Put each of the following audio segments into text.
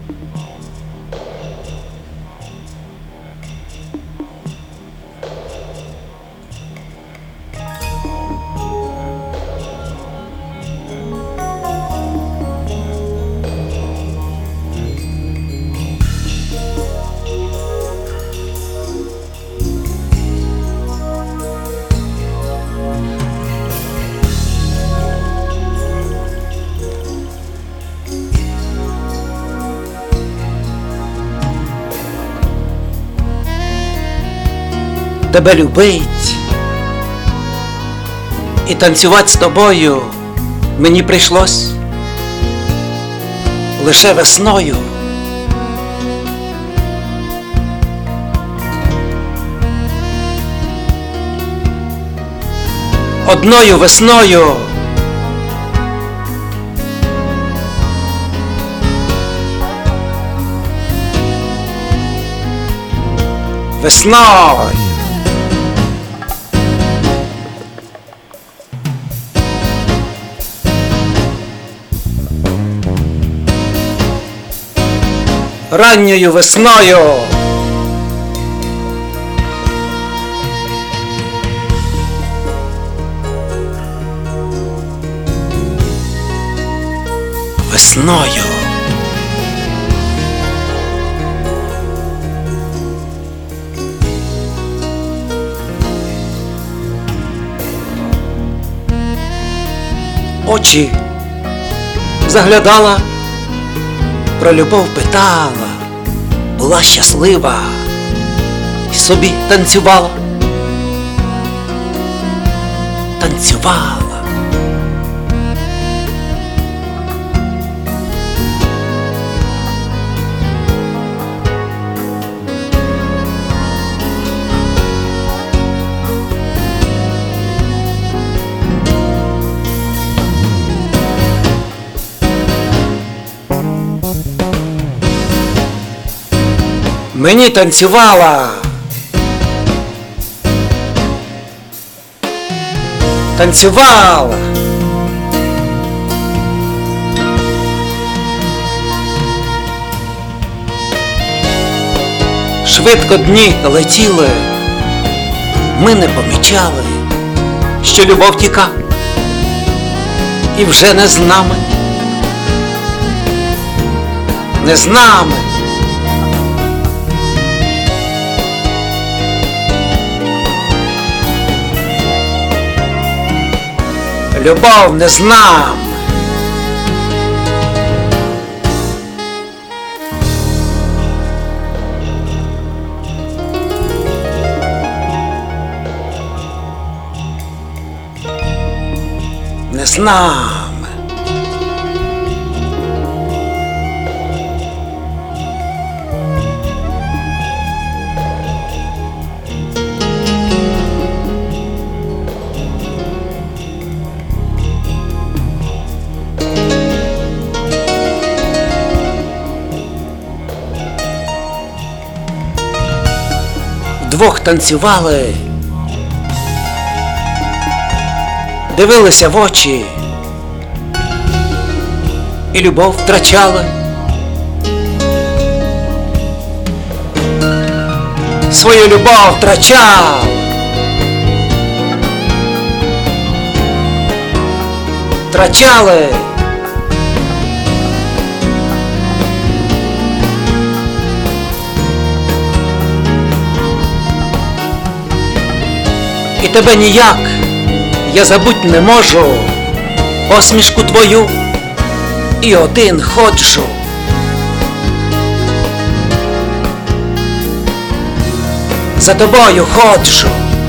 Тебе любить і танцювати з тобою мені прийшлось лише весною. Одною весною. Весною. Ранньою весною. Весною. Очі заглядала, про любов питала, була щаслива і собі танцювала, танцювала. Мені танцювала, танцювала. Швидко дні летіли, ми не помічали, що любов тіка, і вже не з нами, не з нами. Любов не з нами. Не з нами. Вдвох танцювали, дивилися в очі, і любов втрачали. Свою любов втрачав. Втрачали. І тебе ніяк я забуть не можу, посмішку твою, і один ходжу. За тобою ходжу.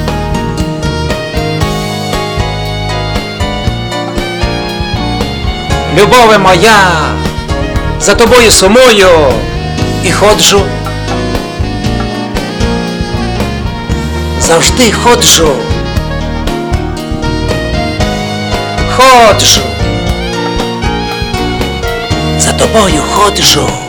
Любове моя, за тобою сумую і ходжу. Завжди ходжу. Ходжу. За тобою ходжу.